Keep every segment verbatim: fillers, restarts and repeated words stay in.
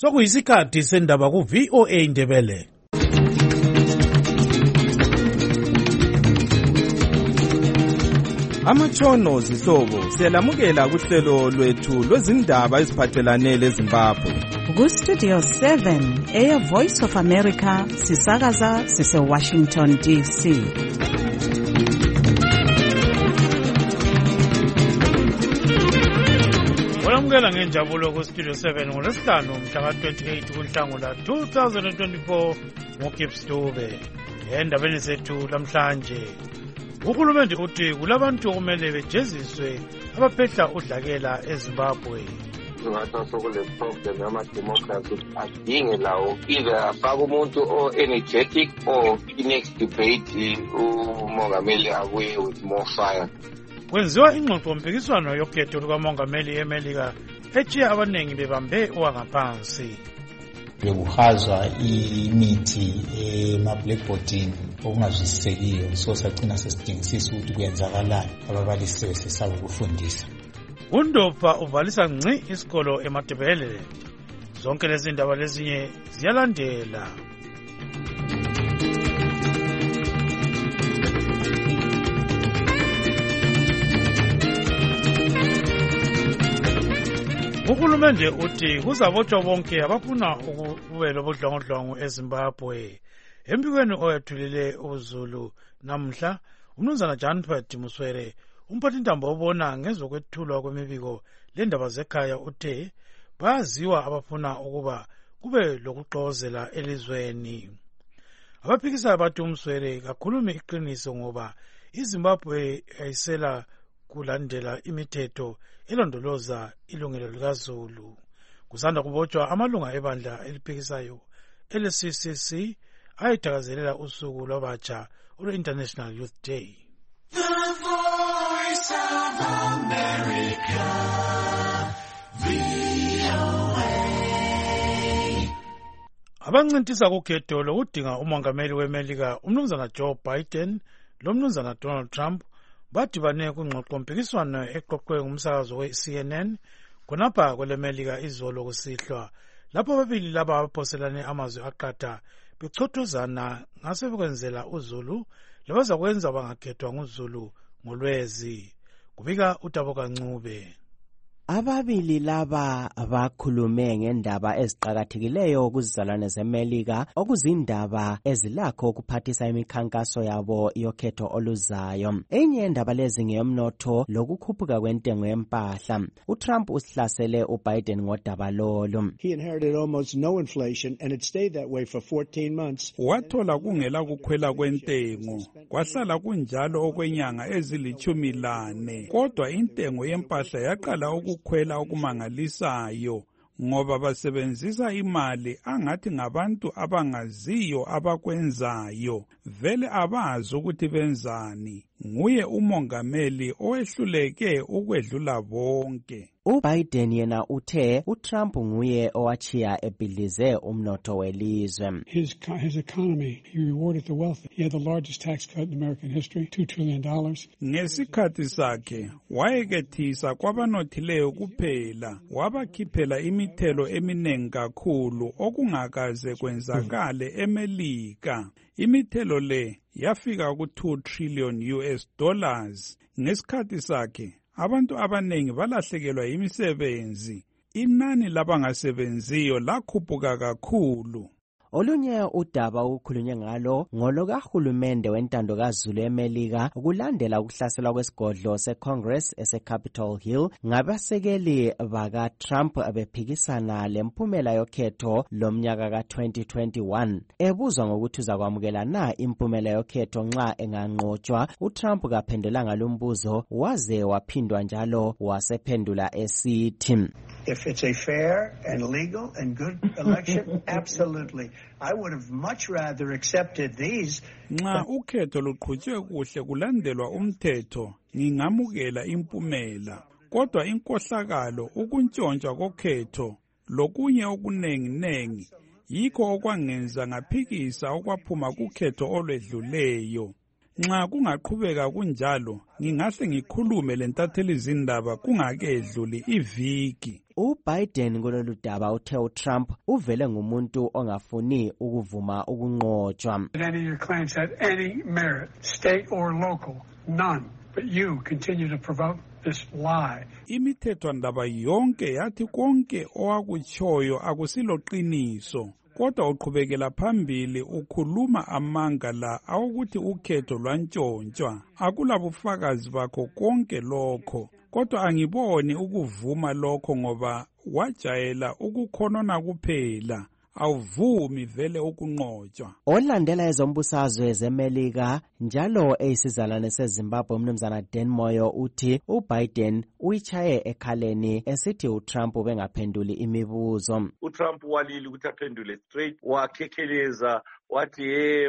Sokuyisikhathi sendaba ku V O A Ndebele. Amatshono zihlobo siyalamukela kuhlelo lwethu lwezindaba eziphathelane leZimbabwe. Ku Studio seven eya Voice of America sisakaza sise Washington D C. Olamukela ngenjabulo ku Studio seven ngolwesihlanu mhla ka twenty-eight kuNhlangula two thousand twenty-four ngoGibbs Dube. Endabeni zethu lamhlanje uhulumende uthi kulabantu okumele bejeziswe abaphehla udlakela eZimbabwe. Ngathi sokule problem yama-democracy adinge lawo either afake umuntu o-energetic or i-next debate umongameli abuye with more fire. Kwenziwa ingxoxo mpikiswano yokhetho lukamongameli eMelika etshiya abanengi bebambe owangaphansi. Bekuhazwa imithi ema-blackboardini okungazwisisekiyo, so sagcina sesidingisisa ukuthi kuyenzakalani, ababalisi sebesesaba ukufundisa. UNdopha uvalisa ngci isikolo eMatebele. Zonke lezi ndaba lezinye ziyalandela. Uhulumende uthi kuzabotshwa bonke abafuna ukuwela ubudlongondlongo eZimbabwe. Embikweni oyethulile uZulu namhla, umnumzana Janpert Muswere, umphathintambo obona ngezokwethulwa kwemibiko lendaba zekhaya uthe bayaziwa abafuna ukuba kube lokuxozela elizweni. Abaphikisa bathi uMswere kakhulumi iqiniso ngoba iZimbabwe ayisela kulandela imithetho elondoloza ilungelo likaZulu. Kusanda kubotshwa amalunga ebandla eliphikisayo ele-C C C ayithakazelela usuku lwabatsha olwe-International Youth Day. The Voice of America, V O A. Abancintisa kukhetho lokudinga umongameli weMelika umnumzana Joe Biden lomnumzana Donald Trump badibane kungxoxo mpikiswano eqoqwe ngumsakazo we-C N N khonapha kweleMelika izolo kusihlwa, lapho ababili laba abaphoselane amazwi aqatha bechothozana ngasebekwenzela uZulu labazakwenza bangakhethwa nguZulu ngolwezi. Kubika uTaboka Ncube. Ababili laba bakhulume ngendaba eziqhakathekileyo kuzizalwane zeMelika okuzindaba ezilakho ukuphathisa imikhankaso yabo yokhetho oluzayo. Enye indaba lezi ngeyomnotho lokukhuphuka kwentengo yempahla. uTrump usihlasele uBiden ngodaba lolu. He inherited almost no inflation and it stayed that way for fourteen months. Wathola kungela kukhwela kwentengo, kwahlala kunjalo okwenyanga ezilithumi lane. Kodwa intengo yempahla yaqala uku kukhwela okumangalisayo ngoba basebenzisa imali angathi ngabantu abangaziyo abakwenzayo, vele abazi ukuthi benzani. Nguye umongameli owehluleke ukwedlula bonke. uBiden yena uthe uTrump nguye owachiya ebhidlize umnotho welizwe. His, his economy, he rewarded the wealthy. He had the largest tax cut in American history, two trillion dollars. Ngesikhathi sakhe wayekethisa kwabanothileyo kuphela, wabakhiphela imithelo eminengi kakhulu okungakaze kwenzakale eMelika. Imithelo le yafika ku two trillion U S dollars. Ngesikhathi sakhe abantu abanengi balahlekelwa imisebenzi, inani labangasebenziyo lakhuphuka kakhulu. Olunye udaba ukukhulunywe ngalo ngolokahulumende wentando kaZulu eMelika kulandela ukuhlaselwa kwesigodlo seCongress ese-Capitol Hill ngabasekeli baka-Trump bephikisana lemphumela yokhetho lomnyaka ka twenty twenty-one. Ebuzwa ngokuthi uzakwamukela na impumela yokhetho nxa enganqotshwa, uTrump kaphendulanga lumbuzo waze waphindwa njalo wasephendula esithi, if it's a fair and legal and good election, absolutely. I would have much rather accepted these. Nxa ukhetho luqhutshwe kuhle kulandelwa umthetho, ngingamukela impumela. Kodwa inkohlakalo ukuntshontshwa kokhetho lokunye okunengi nengi yikho okwangenza ngaphikisa okwaphuma kukhetho olwedluleyo. Nxa kungaqhubeka kunjalo, ngingahle ngikhulume lentatheli izindaba kungakedluli iviki. uBiden kulolu daba uthe uTrump uvele ngumuntu ongafuni ukuvuma ukunqotshwa. Any of your claims had any merit, state or local, none. But you continue to provoke this lie. Imithethwandaba yonke yathi konke owakutshoyo akusiloqiniso. Kodwa uqhubekela phambili ukhuluma amanga la awukuthi ukhetho lwantshontshwa. Akulabufakazi bakho konke lokho. Kodwa angiboni ukuvuma lokho ngoba wajayela ukukhonona kuphela. Awuvumi vele ukunqotshwa. Olandela ezombusazwe zeMelika njalo eyisizalwane seZimbabwe umnumzana Dan Moyo uthi uBiden uyichaye ekhaleni esithi uTrump ubengaphenduli imibuzo. uTrump walili ukuthi aphendule straight, wakhekheleza wathi ye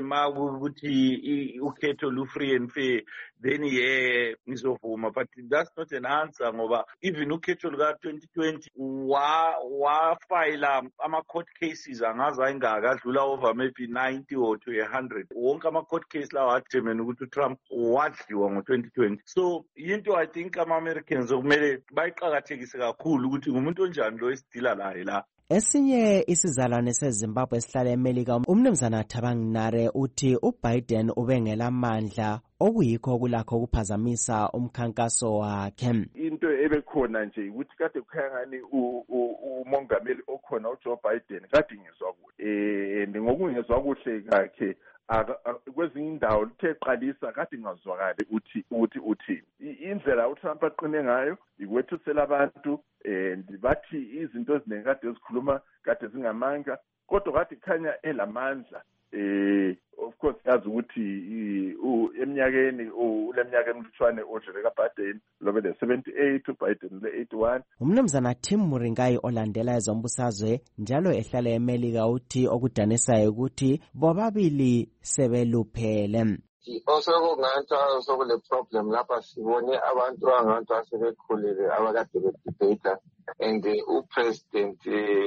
makuthi ukhetho lu free and fair, then ye ngizovuma. But that's not an answer ngoba even ukhetho luka twenty twenty wa wafayila ama court cases angaza ingaka adlula over maybe ninety or to one hundred. Wonke ama court case lawa athemena ukuthi uTrump wadliwa ngo twenty twenty. So into I think ama Americans okumele bayiqhakathekise kakhulu ukuthi ngumuntu onjani lo esidila laye la. Esinye isizalwane seZimbabwe esihlala eMelika umnumzana Thabanginare uthi uBiden ubengela amandla okuyikho kulakho ukuphazamisa umkhankaso wakhe. Into ebekhona nje ukuthi kade kukhangani umongameli okhona uJoe Biden kade ngizwa kuhle eh ngokungezwa kuhle kakhe kwezinye indawo lithe qalisa kade ngazwakali uthi uthi uthi indlela uTrump aqine ngayo ikwethusela abantu and bathi izinto eziningi kade ezikhuluma kade zingamanga kodwa kade khanya elamandla eh of course yazi ukuthi eminyakeni uleminyaka emhlutshwane oJereka Biden lobe le seventy-eight uBiden le eighty-one. Umnumzana Tim Muringai olandela ezombusazwe njalo ehlala eMelika uthi okudanisayo ukuthi bobabili sebeluphele. Also kungathiwa sokule problem lapha sibone abantu abangathi asebekhulile abakade bedebate and upresident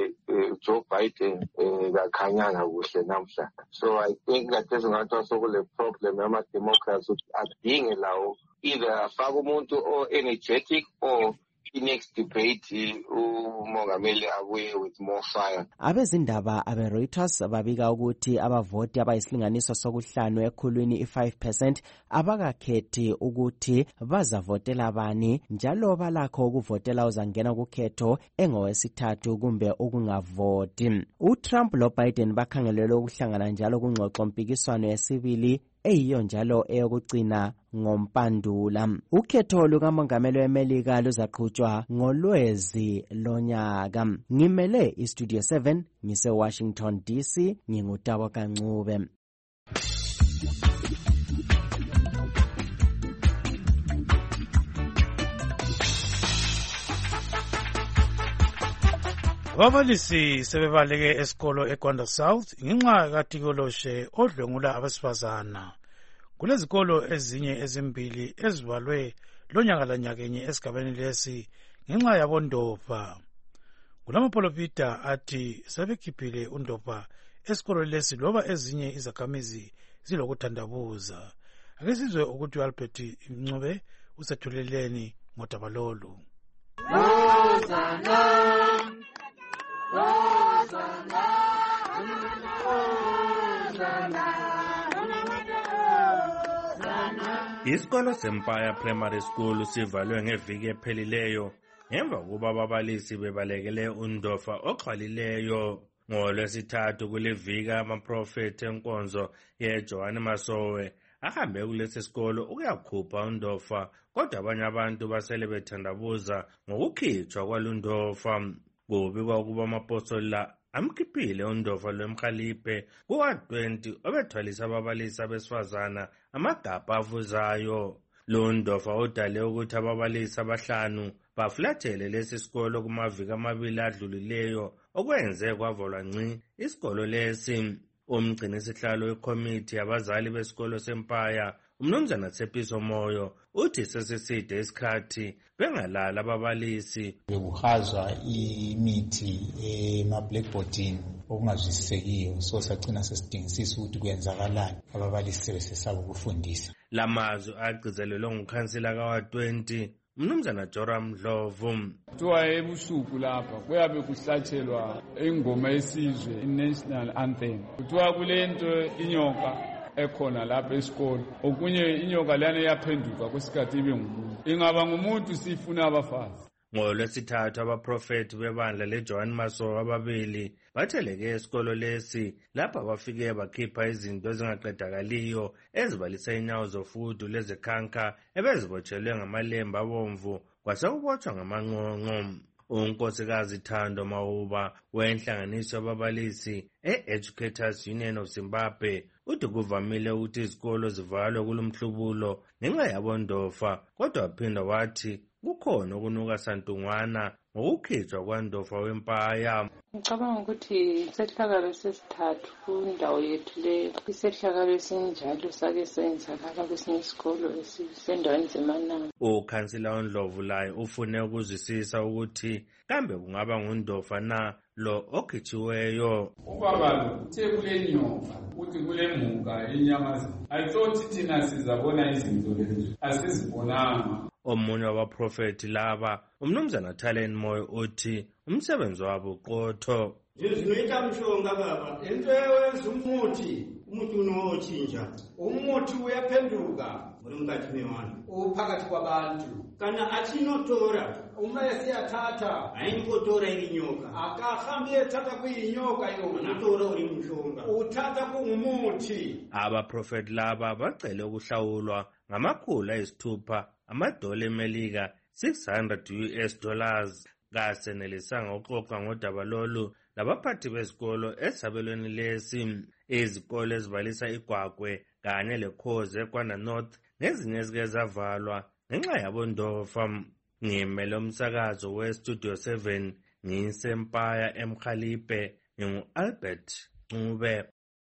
Joe Biden kakhanyanga kuhle namhla. So I think that kungathiwa sokule problem ama Democrats adinge lawo either afaka umuntu o energetic or next debate umongameli abuye with more fire. Abezindaba abe Reuters babika ukuthi abavoti abayisilinganiso sokuhlanu ekhulwini i-five percent abakakhethi ukuthi bazavotela bani njalo balakho ukuvotela uzangena kukhetho engowesithathu kumbe ukungavoti. uTrump lo Biden bakhangelelwe ukuhlangana njalo kungxoxo mpikiswano yesibili eyiyo njalo eyokugcina ngompandula. Ukhetho lukamongameli weMelika luzaqhutshwa ngolwezi lonyaka. Ngimele iStudio seven ngise Washington D C ngingutabo Kancube. Ababalisi sebebaleke esikolo eGwanda South ngenxa kaTikoloshe odlwengula abesifazana. Kulezikolo ezinye ezimbili ezibalwe lonyaka lanyakenye esigabeni lesi ngenxa yabondopha. Kulamapholopita athi sebekhiphile undopha esikolo lesi loba ezinye izakhamizi zilokuthandabuza. Ake sizwe ukuthi uAlbert Ncube usethuleleni ngodaba lolu. Isikolo seMpaya Primary School sivalwe ngeviki ephelileyo ngemva kuba ababalisi bebalekele undofa oxhwalileyo. NgoLwesithathu kule viki amaprofeti enkonzo yeJohane Masowe ahambe kulesi sikolo ukuyakhupha undofa, kodwa abanye abantu basele bethandabuza ngokukhitshwa kwalundofa. Kubi kwakuba amapostoli la amkhiphile undofa lwemkhaliphe kuwa twenty obethwalisa ababalisi abesifazana amagabha avuzayo. Lo ndofa udale ukuthi ababalisi abahlanu bafulathele lesi sikolo kumaviki amabili adlulileyo okwenze kwavalwa ngci isikolo lesi. Umgcini sihlalo wekomiti yabazali besikolo seMpaya umnumzana Tshepiso Moyo uthi sesiside isikhathi bengalala ababalisi. Bekuhazwa imithi ema-blackboardini okungazwisisekiyo, so sagcina sesidingisisa ukuthi kuyenzakalani, ababalisi sebesesaba ukufundisa. Lamazwi agcizelelwe ngukhansila kawa twenty umnumzana Joram Dlovu. Kuthiwa ebusuku lapha kuyabe kuhlatshelwa ingoma yesizwe, i-national anthem. Kuthiwa kulento inyoka ekhona lapha esikolo, okunye inyoka lana yaphenduka kwesikhathi ibe ngumuntu. Ingaba ngumuntu sifuna abafazi. NgoLwesithathu abaprofeti bebandla leJohn Maso ababili batheleke esikolo lesi lapha bafike bakhipha izinto ezingaqedakaliyo ezibalisa inyawo zofudu lezekhanka ebezibotshelwe ngamalemba abomvu kwasekubotshwa ngamanqonqo. unkosikazi Thando Mauba wenhlanganiso yababalisi e-Educators Union of Zimbabwe uthi kuvamile ukuthi izikolo zivalwe kulomhlubulo ngenxa yabondofa, kodwa waphinda wathi kukhona okunuka santungwana ngokukhitshwa kwandofa wempaya. Ngicabanga ukuthi isehlakalo sesithathu kundawo yethu le, isehlakalo esinjalo sake senzakala kwesinye isikolo esisendaweni zeManama. Ukhansila uNdlovu laye ufune ukuzwisisa ukuthi kambe kungaba ngundofa na lo okhitshiweyo. Ubaba uthe kule nyoka uthi kule muka inyamazana. I thought thina sizabona izinto lezi, asizibonanga. Omunye wabaprofeti laba umnumzana Thalen Moyo uthi umsebenzi wabo uqotho. Ngizinoita mshonga baba, into eyenza umuthi, umuthi unotshintsha. Umuthi uyaphenduka ngomkhathi mewana. Uphakathi kwabantu. Kana achinotora, uma esiyathatha, ayimpotora ilinyoka. Akahambi ethatha kuyinyoka yona. Utora uri mshonga. Uthatha kungumuthi. Abaprofeti laba bacele ukuhlawulwa ngamakhulu ayisithupha amadola eMelika six hundred U S dollars. Kasenelisanga uxoxa ngodaba lolu labaphathi bezikolo esabelweni lesi. Izikolo ezibalisa iGwagwe kanye leKhoze eKwana North nezinye ezike zavalwa ngenxa yabondofa. Ngimele umsakazo weStudio seven ngisempaya eMkhalipe, ngingu-Albert Ncube.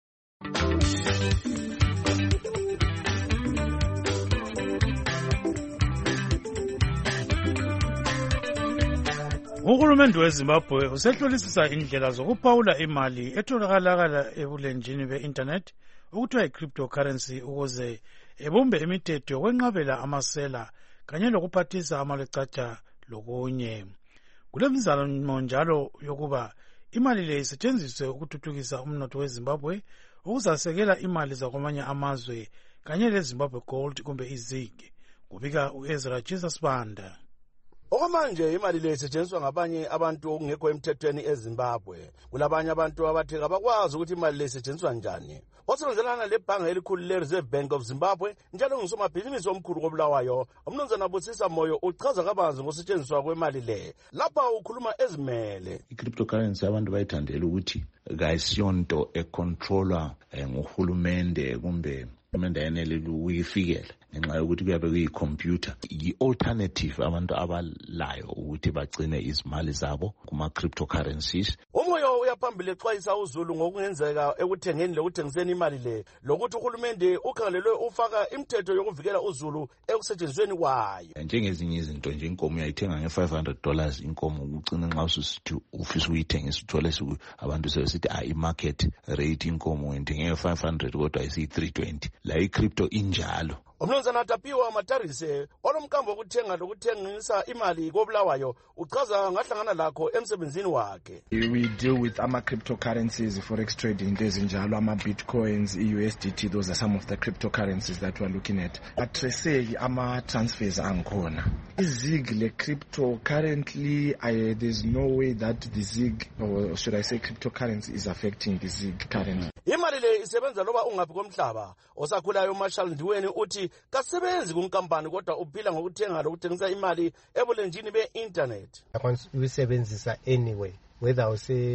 Uhulumende weZimbabwe usehlolisisa indlela zokuphawula imali etholakala ebulenjini be-internet okuthiwa i-cryptocurrency ukuze ebumbe imithetho yokwenqabela amasela kanye lokuphathisa amalecatsha lokunye. Kulemizamo njalo yokuba imali le isetshenziswe ukuthuthukisa umnotho weZimbabwe ukuzasekela imali zakwamanye amazwe kanye leZimbabwe Gold kumbe iZig. Kubika uEzra Jesus Banda. Okwamanje imali le isetshenziswa ngabanye abantu okungekho emthethweni eZimbabwe. Kulabanye abantu abathi abakwazi ukuthi imali le isetshenziswa njani. Osebenzelana lebhange elikhulu le-Reserve Bank of Zimbabwe njalo ngusomabhizinisi omkhulu koBulawayo, umnumzana Busisa Moyo uchaza kabanzi ngokusetshenziswa kwemali le. Lapha ukhuluma ezimele. I-cryptocurrency abantu bayithandela ukuthi kayisiyonto econtrolwa nguhulumende kumbe uhulumende ayenele ukuyifikela ngenxa yokuthi kuyabe kuyikhompyutha. I-alternative abantu abalayo ukuthi bagcine izimali zabo kuma-cryptocurrencies. Umoyo uyaphambili exwayisa uZulu ngokungenzeka ekuthengeni lokuthengiseni imali le, lokuthi uhulumende ukhangelelwe ufaka imithetho yokuvikela uZulu ekusetshenzisweni kwayo. Njengezinye izinto nje inkomo uyayithenga nge-five hundred dollars inkomo ugcina nxa ususithi ufisa ukuyithengisa uthole abantu sebesithi ah i-market rate inkomo uyithenge nge-five hundred kodwa ayisiyi-three twenty. La i-crypto injalo. Umnumzana Tapiwa Matarise olomkambo wokuthenga lokuthengisa imali koBulawayo uchaza ngahlangana lakho emsebenzini wakhe. We deal with ama cryptocurrencies, forex trading, into ezinjalo, ama bitcoins, i-U S D T. Those are some of the cryptocurrencies that we are looking at. Atrese ama transfers angikhona. iZig le crypto currently I, there's no way that the Zig, or should I say cryptocurrency, is affecting the Zig currently. Imali le isebenza loba ungaphi komhlaba. Osakhulayo Marshall Ndiweni uthi kasebenzi kunkampani kodwa uphila ngokuthenga lokuthengisa imali ebulenjini be-internet. Uyisebenzisa anyway, whether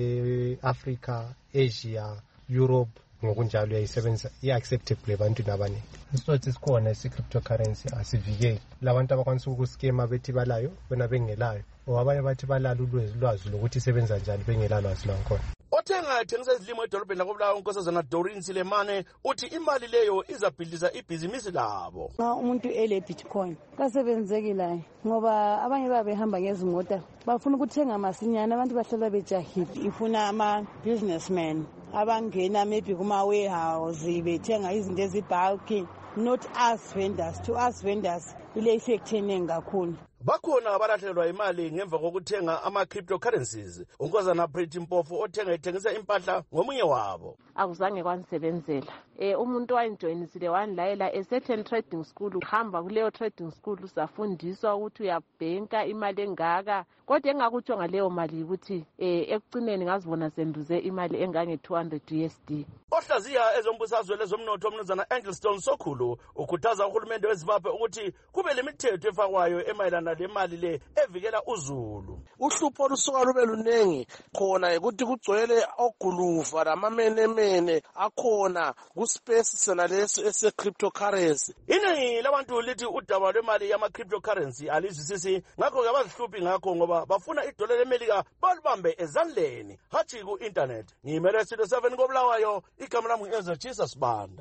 use Africa, Asia, Europe, ngokunjalo uyayisebenzisa i-acceptable ebantwini abaningi. Isisothi sikhona isi-cryptocurrency asivikeli. Labantu abakwanisa ukuskema bethi balayo wena bengelayo, or abanye bathi balalo ulwazi lokuthi isebenza njani bengela lwazi lwakhona. Othenga ethengisa izilimo edolobheni lakoBulawayo unkosazana Doreen Silemane uthi imali leyo izabhidliza ibhizinisi labo. Nxa umuntu ele bitcoin kasebenzekile ngoba abanye babehamba ngezimota bafuna ukuthenga masinyana, abantu bahlala bejahile. Ifuna ama businessmen abangena maybe kuma warehouse bethenga izinto ezibulky, not us vendors. To us vendors ile effect enengi kakhulu. bakhona abalahlelwa imali ngemva kokuthenga ama-cryptocurrencies. Unkosazana Pretty Mpofu othenga ethengisa impahla ngomunye wabo. Akuzange kwanisebenzela. Eh umuntu wayenjoyinisile wanilayela a certain trading school, uhamba kuleyo trading school safundiswa ukuthi uyabhenka imali engaka, kodwa engakutsho ngaleyo mali ukuthi eh ekucineni ngazibona senduze imali engange two hundred U S D. Ohlaziya ezombusazwe lezomnotho umnumzana Angleston Sokhulu ukhuthaza uhulumende weZimbabwe ukuthi kube lemithetho efakwayo emayelana lemali le evikela uzulu. Uhlupho olusuka lube lunengi khona ukuthi kugcwele oguluva lamamenemene akhona kuspace sona leso ese cryptocurrency. Iningi labantu lithi udaba lwemali yama cryptocurrency alizwisisi, ngakho ke abazihluphi ngakho ngoba bafuna idola leMelika balibambe ezandleni hathi ku internet. Ngimele Studio seven koBulawayo, igama lami ngiyenza Jesus Banda.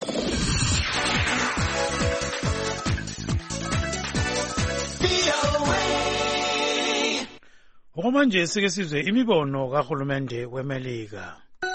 Okumanje sike sizwe imibono kahulumende weMelika.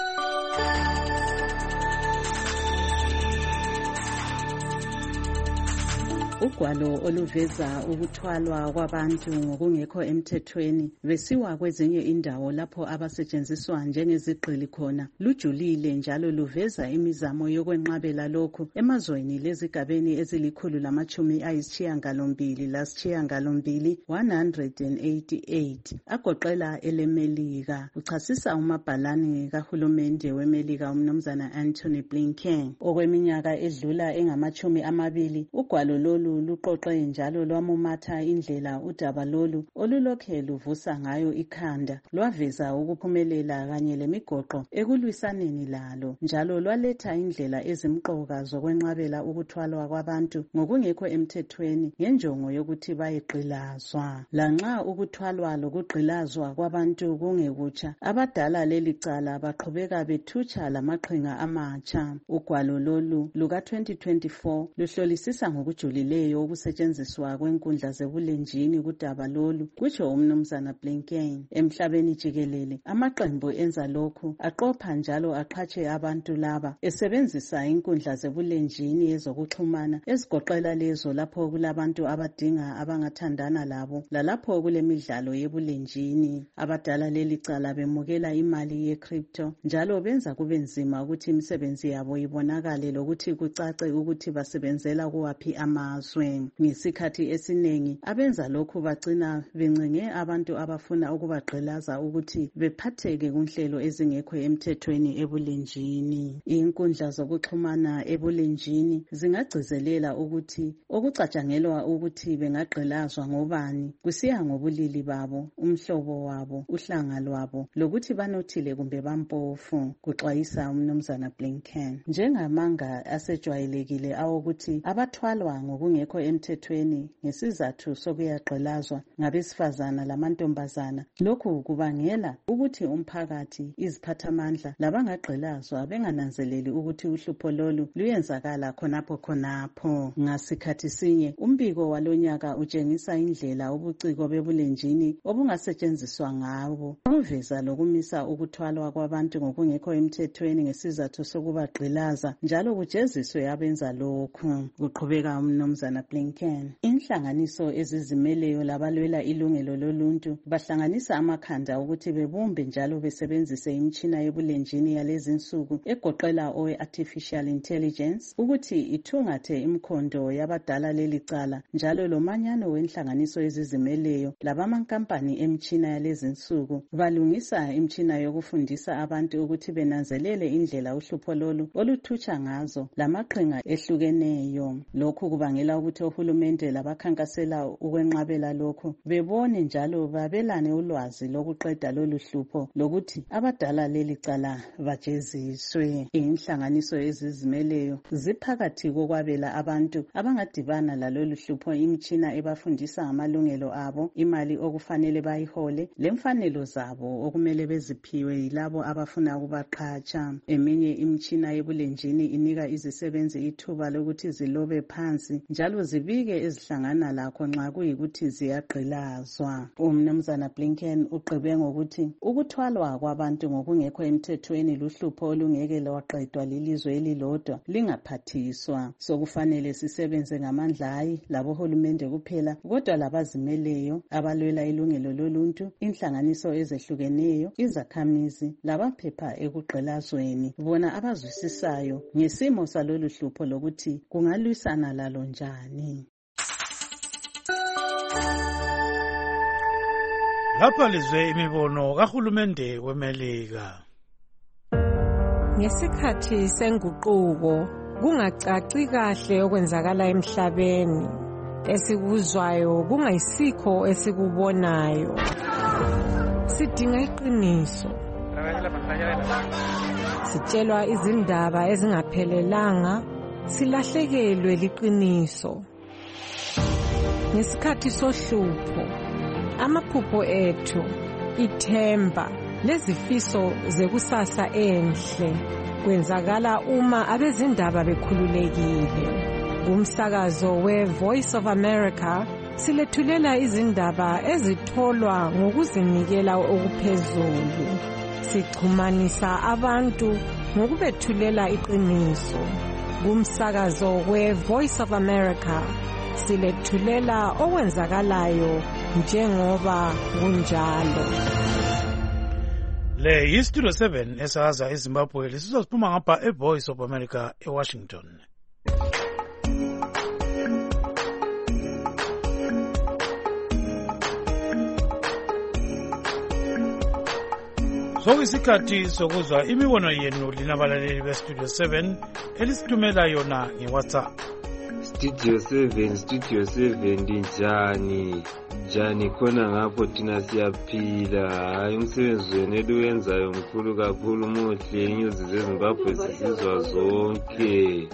Ugwalo oluveza ukuthwalwa kwabantu ngokungekho emthethweni besiwa kwezinye indawo lapho abasetshenziswa njengezigqili khona lujulile njalo luveza imizamo yokwenqabela lokhu emazweni lezigabeni ezilikhulu lamachumi ayisishiyagalombili lasishiyagalombili one hundred eighty-eight agoqela eleMelika. Uchasisa umabhalane kahulumende weMelika umnumzana Anthony Blinken. Okweminyaka edlula engamachumi amabili ugwalo lolu luqoqe njalo lwamumatha indlela udaba lolu olulokhe luvusa ngayo ikhanda, lwaveza ukuphumelela kanye lemigoqo ekulwisaneni lalo, njalo lwaletha indlela ezimqoka zokwenqabela ukuthwalwa kwabantu ngokungekho emthethweni ngenjongo yokuthi bayigqilazwa. Lanxa ukuthwalwa lokugqilazwa kwabantu kungekutsha, abadala leli cala baqhubeka bethutsha lamaqhinga amatsha. Ugwalo lolu luka twenty twenty-four luhlolisisa ngokujulile ukusetshenziswa kwenkundla zebulenjini kudaba lolu, kutsho umnumzana Blinken. Emhlabeni jikelele amaqembu enza lokhu aqopha njalo aqhatshe abantu laba esebenzisa inkundla zebulenjini ezokuxhumana ezigoqela lezo lapho kulabantu abadinga abangathandana labo lalapho kulemidlalo yebulenjini. Abadala leli cala bemukela imali ye-crypto njalo benza kube nzima ukuthi imisebenzi yabo ibonakale lokuthi kucace ukuthi basebenzela kuwaphi amazwe. Ngesikhathi esinengi abenza lokhu bagcina bencenge abantu abafuna ukubagqilaza ukuthi bephatheke kunhlelo ezingekho emthethweni ebulenjini. Inkundla zokuxhumana ebulenjini zingagcizelela ukuthi okucatshangelwa ukuthi bengagqilazwa ngobani kusiya ngobulili babo, umhlobo wabo, uhlanga lwabo lokuthi banothile kumbe bampofu, kuxwayisa umnumzana Blinken. Njengamanga asejwayelekile awokuthi abathwalwa ngokungekho emthethweni ngesizathu sokuyagqilazwa ngabesifazana lamantombazana, lokhu kubangela ukuthi umphakathi, iziphathamandla labangagqilazwa bengananzeleli ukuthi uhlupho lolu luyenzakala khonapho khonapho. Ngasikhathi sinye umbiko walonyaka utshengisa indlela ubuciko bebulenjini obungasetshenziswa ngabo ukuveza lokumisa ukuthwalwa kwabantu ngokungekho emthethweni ngesizathu sokubagqilaza, njalo kujeziswe abenza lokhu. Kuqhubeka umnumzana Blinken. Inhlanganiso ezizimeleyo labalwela ilungelo loluntu bahlanganisa amakhanda ukuthi bebumbe njalo besebenzise imitshina yebulenjini yalezinsuku egoqela owe-artificial intelligence ukuthi ithungathe imkhondo yabadala leli cala, njalo lomanyano wenhlanganiso ezizimeleyo labamankampani emtshina yalezinsuku balungisa imtshina yokufundisa abantu ukuthi benanzelele indlela uhlupho lolu oluthutsha ngazo lamaqhinga ehlukeneyo. Lokhu kubangela ukuthi ohulumende labakhankasela ukwenqabela lokhu bebone njalo babelane ulwazi lokuqeda lolu hlupho lokuthi abadala leli cala bajeziswe. Inhlanganiso ezizimeleyo ziphakathi kokwabela abantu abangadibana lalolu hlupho imitshina ebafundisa ngamalungelo abo, imali okufanele bayihole, lemfanelo zabo okumele beziphiwe yilabo abafuna ukubaqhatsha. Eminye imitshina yebulenjini inika izisebenzi ithuba lokuthi zilobe phansi njalo njalo zibike ezihlangana lakho nxa kuyikuthi ziyagqilazwa. Umnumzana Blinken ugqibe ngokuthi ukuthwalwa kwabantu ngokungekho emthethweni luhlupho olungeke lwaqedwa lilizwe elilodwa lingaphathiswa. Sokufanele sisebenze ngamandla ayi labohulumende kuphela kodwa labazimeleyo abalwela ilungelo loluntu, inhlanganiso ezehlukeneyo, izakhamizi labaphepha ekugqilazweni, bona abazwisisayo ngesimo salolu hlupho lokuthi kungalwisana lalo njani. Lapha lizwe imibono kahulumende weMelika. Ngesikhathi senguquko kungacaci kahle okwenzakala emhlabeni, esikuzwayo kungayisikho esikubonayo. Sidinga iqiniso. Sitshelwa izindaba ezingaphelelanga, silahlekelwe liqiniso. Ngesikhathi sohlupho, amaphupho ethu, ithemba lezifiso zekusasa enhle kwenzakala uma abezindaba bekhululekile. Kumsakazo we-Voice of America silethulela izindaba ezitholwa ngokuzinikela okuphezulu. Sichumanisa abantu ngokubethulela iqiniso. Kumsakazo we-Voice of America silethulela okwenzakalayo njengoba kunjalo. Le yistudio seven esaza eZimbabwe lesizophuma ngapha eVoice of America eWashington. Sokuyisikhathi sokuzwa imibono yenu linabalaleli bestudio seven elisithumela yona ngeWhatsApp. Studio seven, Studio seven njani? Njani khona ngapho thina siyaphila. Hayi umsebenzi wenu eliwenzayo mkhulu kakhulu muhle, inyuzi zeZimbabwe sizizwa zonke.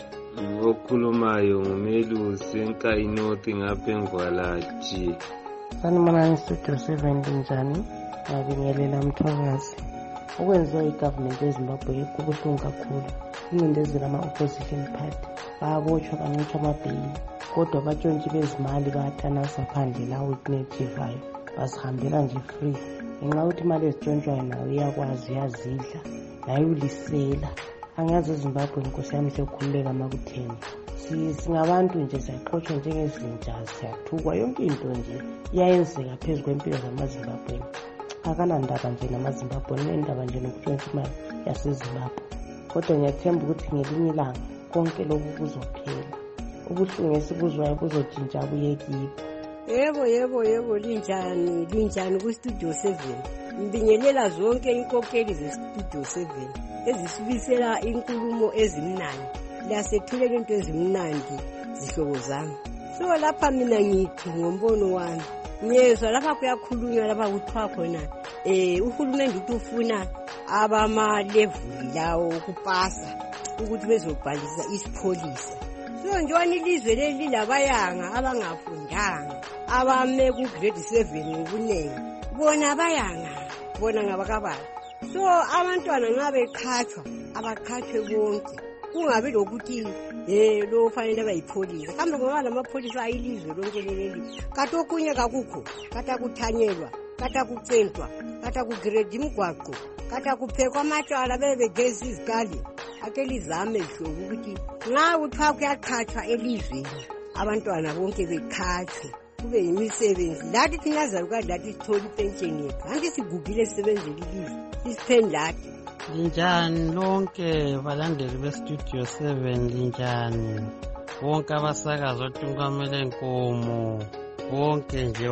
Okhulumayo ngumelusi eNkayi North ngapha eNgwalaji. Sanibonani Studio seven njani? Ngabingelela Mthwakazi. Okwenziwa igovernment yeZimbabwe kubuhlungu kakhulu. Incindezelo ama-opposition party bayabotshwa kancitshwa amabheyili, kodwa batshontshe bezimali bayathanasa phandle la wikunejivayo bazihambela nje free. Ngenxa yokuthi imali ezitshontshwayo nayo iyakwazi uyazidla nayo ulisela. Angazi eZimbabwe nkosi yami sekukhululeka makutheni. Singabantu nje siyaxotshwa njengezinja, siyathukwa, yonke into nje iyayenzeka phezu kwempilo zamaZimbabwe. Akanandaba nje namaZimbabwe, nendaba nje nokutshontsha imali yaseZimbabwe. Kodwa ngiyathemba ukuthi ngelinye ilanga konke lokhu kuzophela. Ubuhlungu esibuzwayo buzotshintsha buye kibo. Yebo yebo yebo linjani linjani ku Studio seven. Ngibingelela zonke inkokeli ze Studio seven ezisibisela inkulumo ezimnandi. Lasethulela into ezimnandi zihlobo zami. So lapha mina ngithi ngombono wami ngiyezwa lapha kuyakhulunywa lapha kuthiwa khona eh uhulumende uthi ufuna abama level lawo kupasa ukuthi bezobhalisa isipholisa. So njani ilizwe leli labayanga abangafundanga abame ku grade seven ngobunengi bona abayanga bona ngabakabala. So abantwana ngabe khathwa abakhathwe bonke kungabi lokuthi eh lo fanele bayipholisa. Kambe ngoba lamapholisa ayilizwe lonke leli kathi okunye kakukho kata kuthanyelwa kata kucentwa kata kugrade imigwaqo kata kuphekwa amatshwala bebegezi izikali akelizame hlobo ukuthi nxa kuthiwa kuyaqhathwa elizweni abantwana bonke bekhathwe kube yimisebenzi lathi thina zalukazi lathi sithola ipensheni yethu anti sigugile sisebenzela ilizwe isiphendlati. Linjani lonke balandeli bestudio seven linjani bonke abasakazi otungamele nkomo bonke nje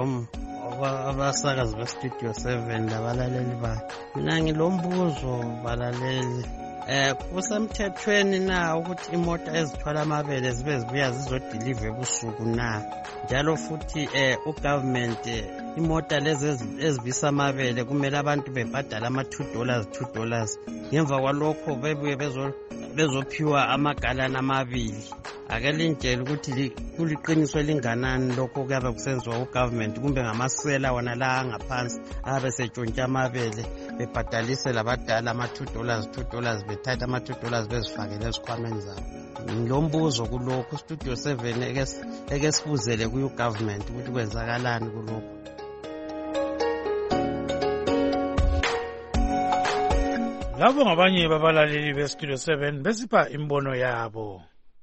abasakazi bestudio seven labalaleli bakhe. Mina ngilombuzo balaleli, eh kusemthethweni na ukuthi imota ezithwala amabele zibe zibuya zizodeliver ebusuku na? Njalo futhi eh ugovernment imota lezi ezibisa amabele kumele abantu bebhadala ama two dollars two dollars ngemva kwalokho bebuye bezo bezophiwa amagalana amabili ake lintshele ukuthi kuliqiniso elinganani lokho kuyabe kusenziwa ugovernment kumbe ngamasela wona la angaphansi abe setshontsha amabele bebhadalise labadala ama-two dollars two dollars bethatha ama-two dollars bezifakele ezikhwameni zabo. Ngilombuzo kulokhu Studio seven eke sibuzele kuyi-government ukuthi kwenzakalani kulokhu. Labo ngabanye babalaleli beStudio seven besipha imbono yabo.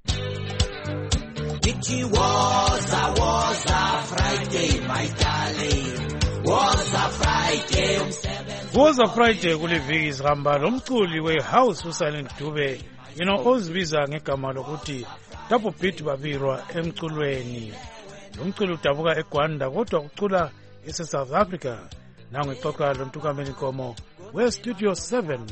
It was a was a Friday, my darling. Was a Friday um seven. Was a Friday kule viki sihamba lomculi we-house uSilent Dube, you know, ozibiza ngegama lokuthi Double Beat babirwa emculweni. Umculi udabuka eGwanda kodwa ucula ese-South Africa. Nangu ixoxa lo Ntukamela Nkomo we-Studio seven.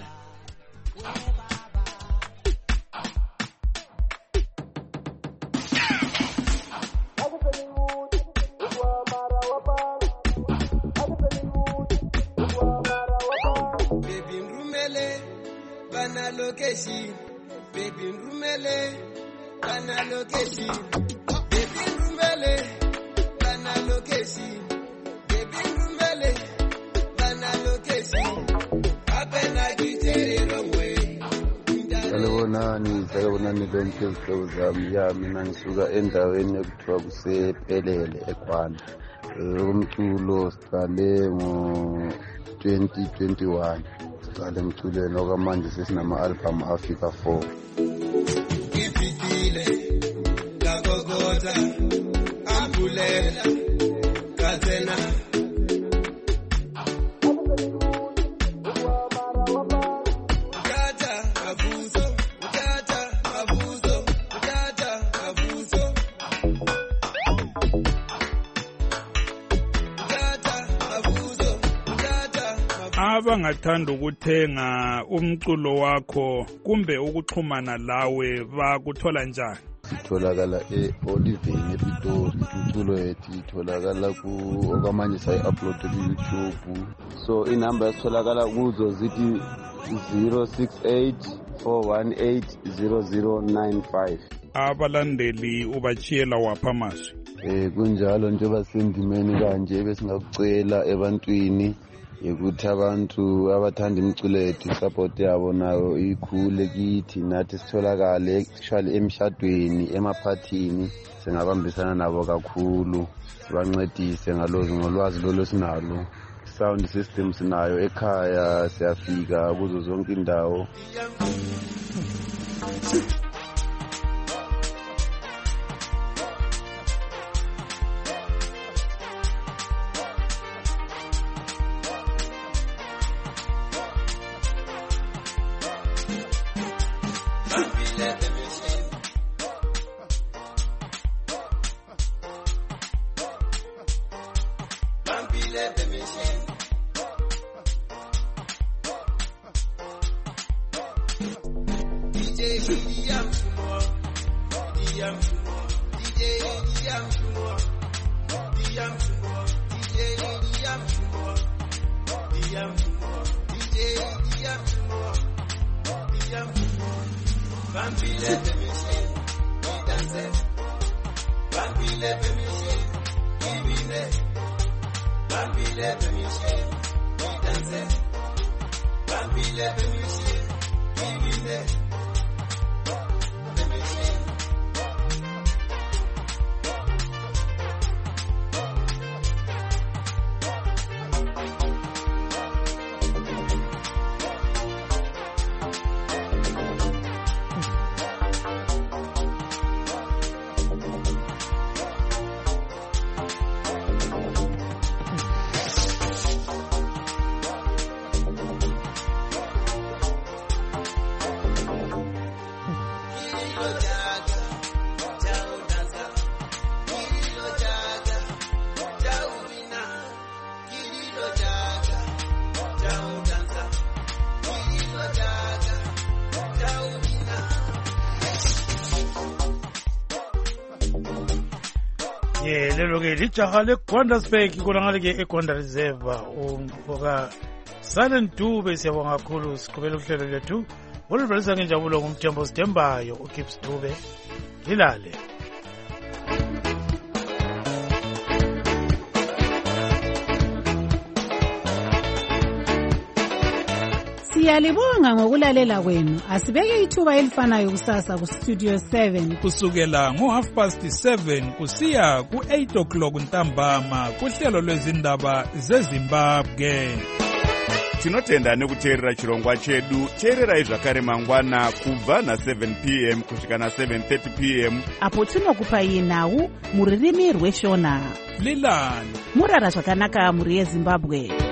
Location, baby rumele, bana location, baby rumele, bana location, baby rumele, bana location. Apena kiteri rongwe. Salibonani, salibonani bonke izihlobo zami. Ya mina ngisuka endaweni ekuthiwa kusephelele eGwanda. Umculo siqale ngo twenty twenty-one. Siqale emculweni okwamanje sesinama-album afika four. Ngipikile ngakokota ambulela kathena utata abuso utata abuso utata abuso utata abuso utata abangathanda ukuthenga umculo wakho kumbe ukuxhumana lawe bakuthola njani? Itholakala e-Oliveni ePitori. Umculo wethu itholakala ku okwamanje sayi-upload ku-YouTube. So inamba yasitholakala kuzo zithi zero six eight four one eight zero zero nine five. Abalandeli ubachiyela wapha amazwi? Eh kunjalo njengoba sendimeni kanje besingakucela ebantwini ukuthi abantu abathanda imculo yethu support yabo nayo ikhule kithi nathi sitholakale actually emshadweni emaphathini singabambisana nabo kakhulu sibancedise ngalozi ngolwazi lolo sinalo. Sound system sinayo ekhaya siyafika kuzo zonke indawo. Yeah, lelo ke lijaha leGwandasburg kulangale ke eGwanda Reserve umfoka Silent Dube siyabonga kakhulu siqhubela uhlelo lethu oluvelisa ngenjabulo ngumthembo sidembayo uKips Dube lilale. Siyalibonga ngokulalela kwenu. Asibeke ithuba elifanayo kusasa ku Studio seven kusukela ngo half past seven kusiya ku eight o'clock ntambama kuhlelo lwezindaba zeZimbabwe. Tinotenda nekuteerera chirongwa chedu. Teererai zvakare mangwana kubva na seven p m kusvika na seven thirty p m apo tinokupai nhau muririmi rweshona. Lilani murara zvakanaka muri yeZimbabwe.